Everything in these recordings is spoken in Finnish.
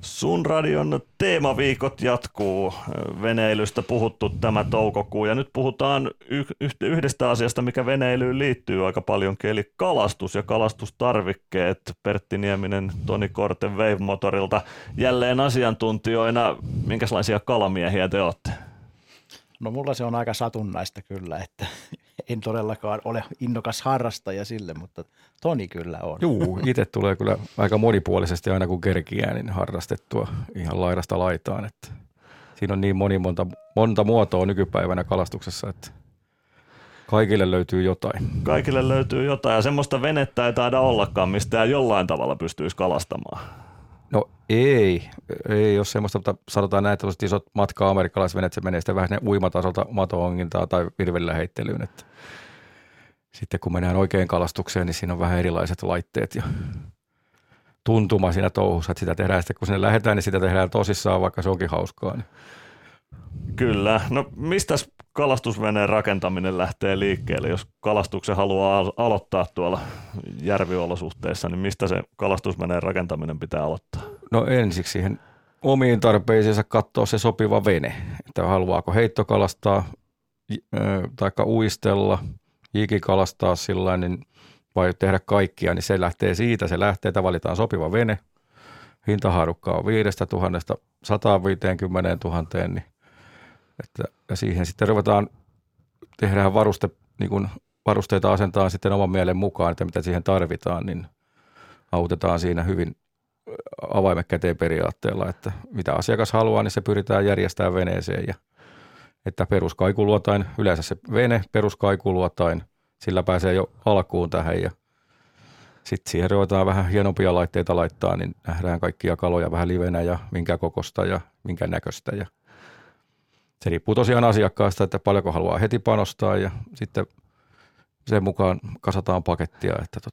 Sun radion teemaviikot jatkuu. Veneilystä puhuttu tämä toukokuu ja nyt puhutaan yhdestä asiasta, mikä veneilyyn liittyy aika paljonkin, eli kalastus ja kalastustarvikkeet. Pertti Nieminen, Toni Korte Wave-motorilta jälleen asiantuntijoina. Minkälaisia kalamiehiä te olette? No mulla se on aika satunnaista kyllä, että en todellakaan ole innokas harrastaja sille, mutta Toni kyllä on. Juu, itse tulee kyllä aika monipuolisesti aina kun kerkiää, niin harrastettua ihan laidasta laitaan. Että siinä on niin monta muotoa nykypäivänä kalastuksessa, että kaikille löytyy jotain. Kaikille löytyy jotain ja semmoista venettä ei taida ollakaan, mistä jollain tavalla pystyisi kalastamaan. No ei ole semmoista, mutta sanotaan näin, että isot matka-amerikkalaisvenet, se menee sitten vähän uimatasolta mato-ongintaa tai virvellä heittelyyn. Että sitten kun mennään oikein kalastukseen, niin siinä on vähän erilaiset laitteet ja tuntuma siinä touhussa, että sitä tehdään sitten, kun sinne lähdetään, niin sitä tehdään tosissaan, vaikka se onkin hauskaa. Niin. Kyllä. No mistä kalastusveneen rakentaminen lähtee liikkeelle, jos kalastuksen haluaa aloittaa tuolla järviolosuhteissa, niin mistä se kalastusveneen rakentaminen pitää aloittaa? No ensiksi siihen omiin tarpeisiinsa katsoa se sopiva vene, että haluaako heittokalastaa tai uistella, jikikalastaa sillä niin vai tehdä kaikkia, niin se lähtee siitä, että valitaan sopiva vene. Hintahaarukka on 5 000 150 000, niin ja siihen sitten ruvetaan tehdään varusteita asentaa sitten oman mielen mukaan, että mitä siihen tarvitaan, niin autetaan siinä hyvin avaimet käteen periaatteella, että mitä asiakas haluaa, niin se pyritään järjestämään veneeseen ja että peruskaikuluotain, yleensä se vene, peruskaikuluotain, sillä pääsee jo alkuun tähän ja sitten siihen ruvetaan vähän hienompia laitteita laittaa, niin nähdään kaikkia kaloja vähän livenä ja minkä kokosta ja minkä näköistä ja se riippuu tosiaan asiakkaasta, että paljonko haluaa heti panostaa ja sitten sen mukaan kasataan pakettia.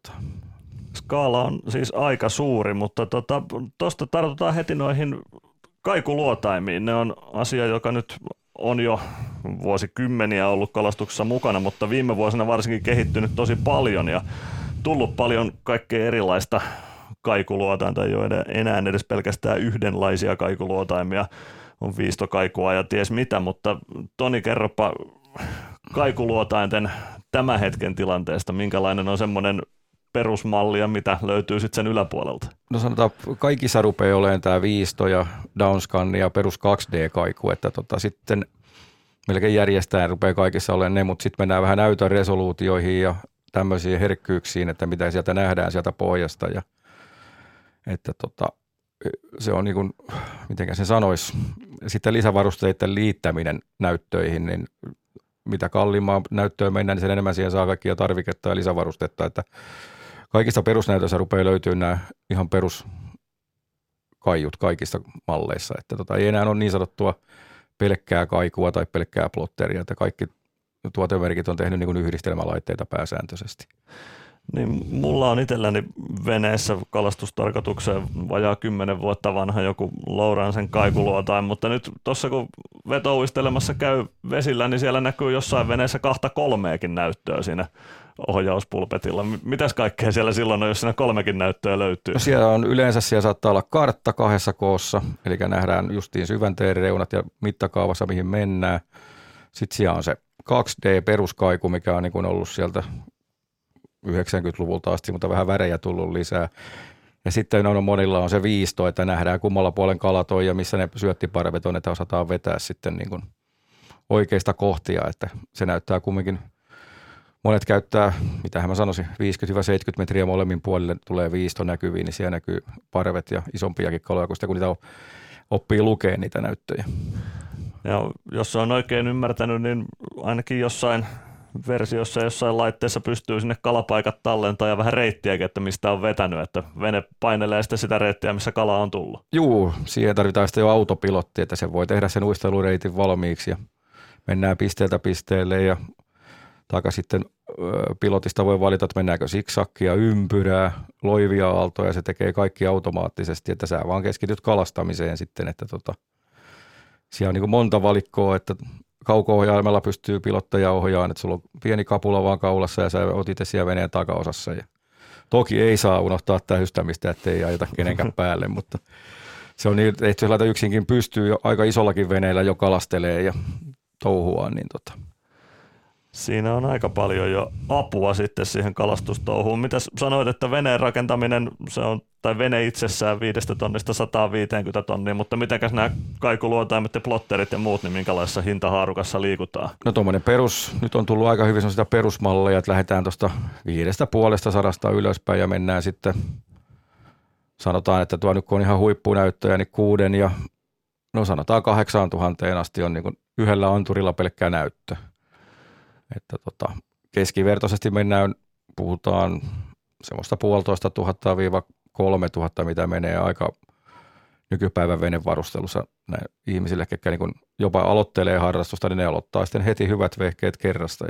Skaala on siis aika suuri, mutta tuosta tartutaan heti noihin kaikuluotaimiin. Ne on asia, joka nyt on jo vuosikymmeniä ollut kalastuksessa mukana, mutta viime vuosina varsinkin kehittynyt tosi paljon ja tullut paljon kaikkea erilaista kaikuluotainta, ei ole enää edes pelkästään yhdenlaisia kaikuluotaimia. On viistokaikua ja ties mitä, mutta Toni, kerropa kaikuluotainten tämän hetken tilanteesta, minkälainen on semmoinen perusmalli ja mitä löytyy sitten sen yläpuolelta? No sanotaan, kaikissa rupeaa olemaan tämä viisto ja downscan ja perus 2D-kaiku, että sitten melkein järjestään rupeaa kaikissa olemaan ne, mutta sitten mennään vähän näytön resoluutioihin ja tämmöisiin herkkyyksiin, että mitä sieltä nähdään sieltä pohjasta ja että se on niin kuin, mitenkä sen sanoisi, sitten lisävarusteiden liittäminen näyttöihin, niin mitä kalliimmaan näyttöön mennään, niin sen enemmän siihen saa kaikkia tarviketta ja lisävarustetta, että kaikista perusnäytöissä rupeaa löytyä nämä ihan peruskaiut kaikista malleissa, että ei enää ole niin sanottua pelkkää kaikua tai pelkkää plotteria, että kaikki tuotemerkit on tehnyt niin kuin yhdistelmälaitteita pääsääntöisesti. Niin, mulla on itselläni veneessä kalastustarkoitukseen vajaa 10 vuotta vanha joku Lourancen kaikuluotain, mutta nyt tuossa kun vetouistelemassa käy vesillä, niin siellä näkyy jossain veneessä 2-3 näyttöä siinä ohjauspulpetilla. Mitäs kaikkea siellä silloin on, jos siinä 3 näyttöä löytyy? No siellä saattaa olla kartta 2 koossa, eli nähdään justiin syvänteen reunat ja mittakaavassa mihin mennään. Sitten siellä on se 2D-peruskaiku, mikä on niin kuin ollut sieltä 90-luvulta asti, mutta vähän värejä tullut lisää. Ja sitten monilla on se viisto, että nähdään kummalla puolen kalat on ja missä ne syöttiparvet on, että osataan vetää sitten niin kuin oikeista kohtia, että se näyttää kumminkin, monet käyttää, mitähän mä sanoisin, 50-70 metriä molemmin puolille tulee viisto näkyviin, niin siellä näkyy parvet ja isompiakin kaloja, kun niitä oppii lukea niitä näyttöjä. Ja jos on oikein ymmärtänyt, niin ainakin jossain versiossa jossain laitteessa pystyy sinne kalapaikat tallentaa ja vähän reittiäkin, että mistä on vetänyt, että vene painelee sitten sitä reittiä, missä kala on tullut. Juu, siihen tarvitaan sitten jo autopilotti, että se voi tehdä sen uistelureitin valmiiksi ja mennään pisteeltä pisteelle ja sitten pilotista voi valita, että mennäänkö siksakkia, ympyrää, loivia aaltoja, se tekee kaikki automaattisesti, että sä vaan keskityt kalastamiseen sitten, että siellä on niin kuin monta valikkoa, että kauko-ohjaimella pystyy pilottaja ohjaamaan, että sulla on pieni kapula vaan kaulassa ja sä oot itse siellä veneen takaosassa. Ja toki ei saa unohtaa tähystämistä, ettei ajeta kenenkään päälle, mutta se on niin, että jos laita yksinkin pystyy jo aika isollakin veneellä jo kalastelee ja touhuaa, niin Siinä on aika paljon jo apua sitten siihen kalastustouhuun. Mitäs sanoit, että veneen rakentaminen, se on, tai vene itsessään 5 tonnista 150 tonnia, mutta mitenkäs nämä kaikuluotaimet ja plotterit ja muut, niin minkälaisessa hintahaarukassa liikutaan? No tuommoinen nyt on tullut aika hyvin sitä perusmalleja, että lähdetään tuosta 550 ylöspäin ja mennään sitten, sanotaan, että tuo nyt kun on ihan huippunäyttöjä, niin 6 ja no sanotaan 8000 asti on niin kuin yhdellä anturilla pelkkää näyttö. Että keskivertaisesti puhutaan semmoista 1500–3000, mitä menee aika nykypäivän venevarustelussa ihmisille, ketkä niin jopa aloittelee harrastusta, niin ne aloittaa sitten heti hyvät vehkeet kerrasta.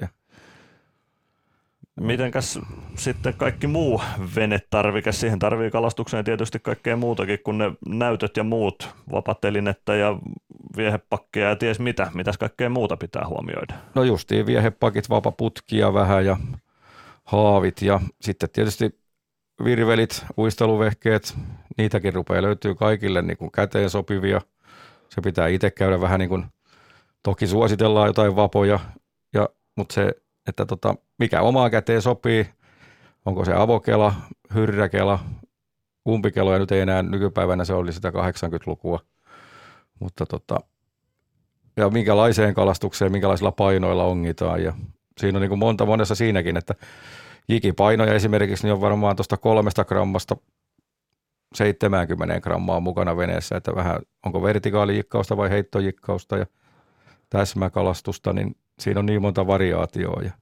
Mitenkäs sitten kaikki muu venetarvike? Siihen tarvii kalastukseen tietysti kaikkea muutakin kuin ne näytöt ja muut, vapatelinettä ja viehepakkia ja ties mitä. Mitäs kaikkea muuta pitää huomioida? No justiin viehepakit, vapaputkia vähän ja haavit ja sitten tietysti virvelit, uisteluvehkeet, niitäkin rupeaa löytyy kaikille niin kuin käteen sopivia. Se pitää itse käydä vähän niin kuin, toki suositellaan jotain vapoja, mutta se, että mikä omaan käteen sopii, onko se avokela, hyrräkela, umpikeloja nyt ei enää nykypäivänä, se oli sitä 80-lukua, mutta ja minkälaiseen kalastukseen, minkälaisilla painoilla ongitaan ja siinä on niin kuin monessa siinäkin, että jikipainoja esimerkiksi niin on varmaan tuosta 3 grammasta 70 grammaa mukana veneessä, että vähän onko vertikaalijikkausta vai heittojikkausta ja täsmäkalastusta, niin siinä on niin monta variaatioa ja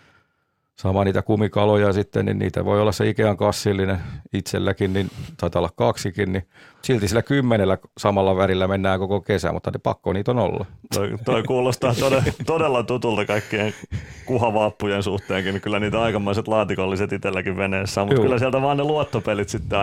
sama niitä kumikaloja sitten, niin niitä voi olla se Ikean kassillinen itselläkin, niin taitaa olla 2kin, niin silti sillä 10 samalla värillä mennään koko kesä, mutta pakko niitä on olla. Toi kuulostaa todella tutulta kaikkien kuhavaappujen suhteenkin, niin kyllä niitä aikamaiset laatikolliset itselläkin veneessä on, mutta kyllä sieltä vaan ne luottopelit sitten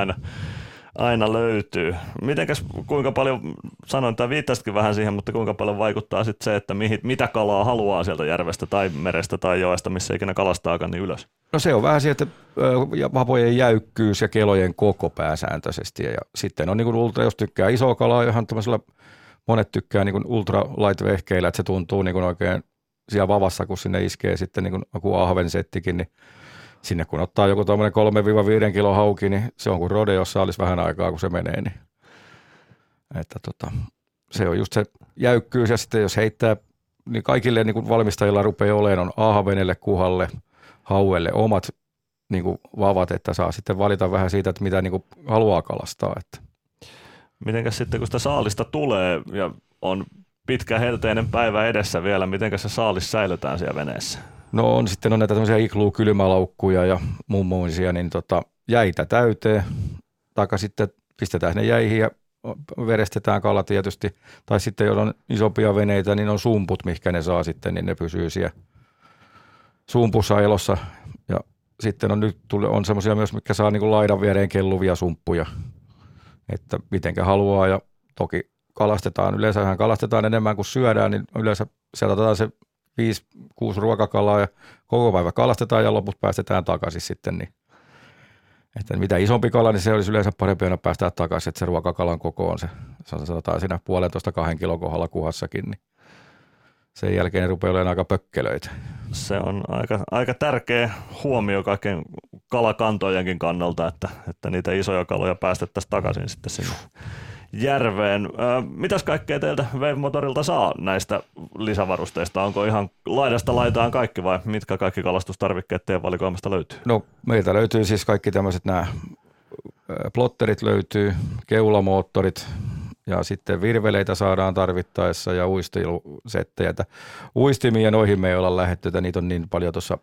aina löytyy. Mitenkäs, kuinka paljon, sanoin tai viittasitkin vähän siihen, mutta kuinka paljon vaikuttaa sitten se, että mitä kalaa haluaa sieltä järvestä tai merestä tai joesta, missä ikinä kalastaakaan, niin ylös? No se on vähän siitä, että vapojen jäykkyys ja kelojen koko pääsääntöisesti ja sitten on niin kuin ultra, jos tykkää isoa kalaa, johon monet tykkää niin kuin ultra light vehkeillä, että se tuntuu niin kuin oikein siellä vavassa, kun sinne iskee sitten niin kuin joku ahvensettikin, niin sinne kun ottaa joku tuommoinen 3–5 kilon hauki, niin se on kuin rodeossa olisi vähän aikaa, kun se menee. Niin. Että se on just se jäykkyys ja sitten jos heittää, niin kaikille niin kuin valmistajilla rupeaa olemaan on ahvenelle, kuhalle, hauelle omat niin kuin vavat, että saa sitten valita vähän siitä, että mitä niin kuin haluaa kalastaa. Että. Mitenkäs sitten, kun sitä saalista tulee ja on pitkä helteinen päivä edessä vielä, mitenkäs se saalis säilytään siellä veneessä? No sitten on näitä tämmöisiä igluu-kylmälaukkuja ja mummoisia, niin jäitä täyteen, taikka sitten pistetään ne jäihin ja verestetään kalat tietysti, tai sitten jos on isompia veneitä, niin on sumput, mihinkä ne saa sitten, niin ne pysyy siellä sumpussa elossa, ja sitten on semmoisia myös, mitkä saa niin kuin laidan viereen kelluvia sumppuja, että mitenkä haluaa, ja toki yleensähän kalastetaan enemmän kuin syödään, niin yleensä sieltä otetaan se 5–6 ruokakalaa ja koko päivä kalastetaan ja loput päästetään takaisin sitten. Niin. Että mitä isompi kala, niin se olisi yleensä parempi aina päästää takaisin, että se ruokakalan koko on se sanotaan siinä 1,5–2 kilon kohdalla kuhassakin, niin sen jälkeen ne rupeaa olemaan aika pökkelöitä. Se on aika tärkeä huomio kaiken kalakantojenkin kannalta, että niitä isoja kaloja päästettäisiin takaisin sitten sinne järveen. Mitäs kaikkea teiltä Wave-motorilta saa näistä lisävarusteista? Onko ihan laidasta laitaan kaikki vai mitkä kaikki kalastustarvikkeet teidän valikoimasta löytyy? No meiltä löytyy siis kaikki tämmöiset nämä plotterit löytyy, keulamoottorit ja sitten virveleitä saadaan tarvittaessa ja uistelusettejä. Uistimia noihin me ei olla lähdetty, että niitä on niin paljon tuossa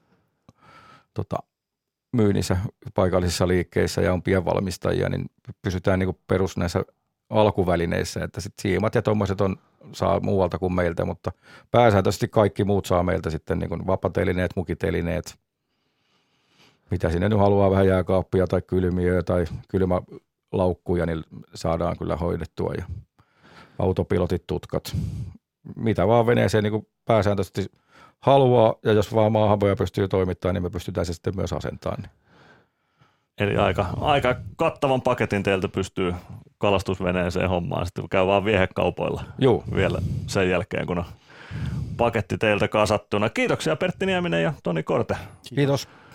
myynnissä paikallisissa liikkeissä ja on pienvalmistajia, niin pysytään niin kuin perus näissä alkuvälineissä, että sitten siimat ja tuommoiset saa muualta kuin meiltä, mutta pääsääntöisesti kaikki muut saa meiltä sitten niin kuin vapatelineet, mukitelineet, mitä sinne nyt haluaa, vähän jääkaappia tai kylmiöä tai kylmälaukkuja, niin saadaan kyllä hoidettua ja autopilotit, tutkat, mitä vaan veneeseen niin kuin pääsääntöisesti haluaa ja jos vaan maahanvoja pystyy toimittamaan, niin me pystytään se sitten myös asentamaan. Eli aika kattavan paketin teiltä pystyy kalastusveneeseen hommaan. Sitten käy vaan viehekaupoilla vielä sen jälkeen, kun on paketti teiltä kasattuna. Kiitoksia Pertti Nieminen ja Toni Korte. Kiitos.